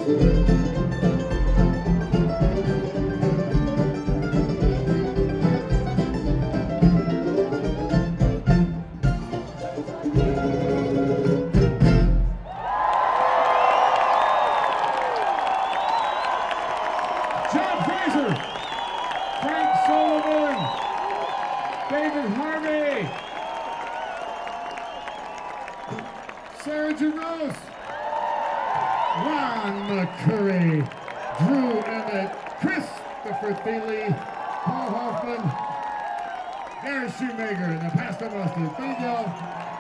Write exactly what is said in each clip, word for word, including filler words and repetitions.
John Fraser, Frank Sullivan, David Harvey, Sarah Janos, Ron McCurry, Drew Emmett, Christopher Thiele, Paul Hoffman, Gary Shoemaker, and the Pastor Mustard. Thank y'all.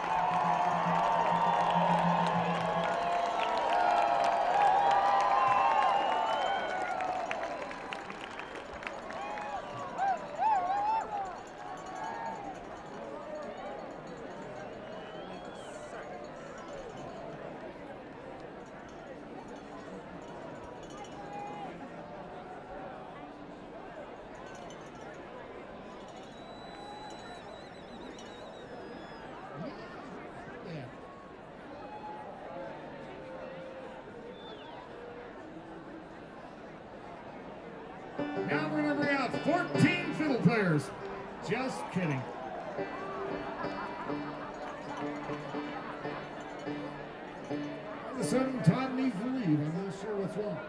Now we're going to bring out fourteen fiddle players. Just kidding. All of a sudden, Todd needs to leave. I'm not sure what's wrong.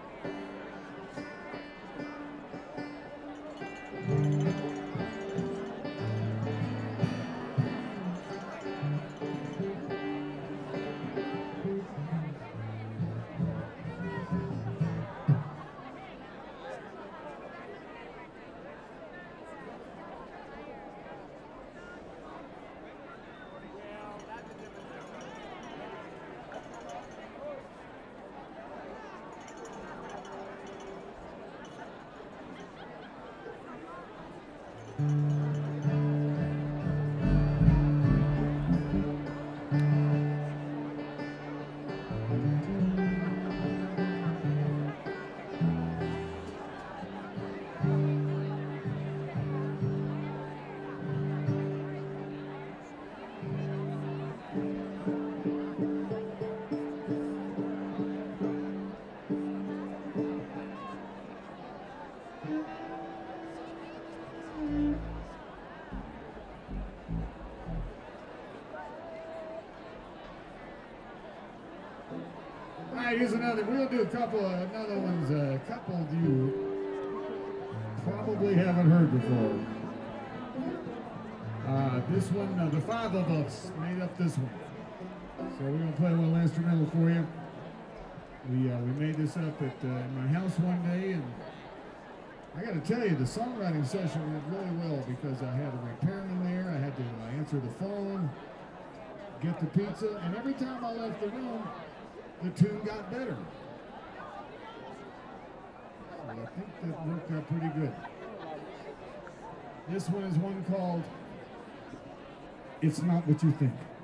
All right, here's another. We'll do a couple of another ones. A couple of you probably haven't heard before. Uh, this one, uh, the five of us made up this one. So we're gonna play a little instrumental for you. We uh, we made this up at uh, my house one day, and I got to tell you, the songwriting session went really well because I had a repairman there. I had to uh, answer the phone, get the pizza, and every time I left the room, the tune got better. So I think that worked out pretty good. This one is one called It's Not What You Think.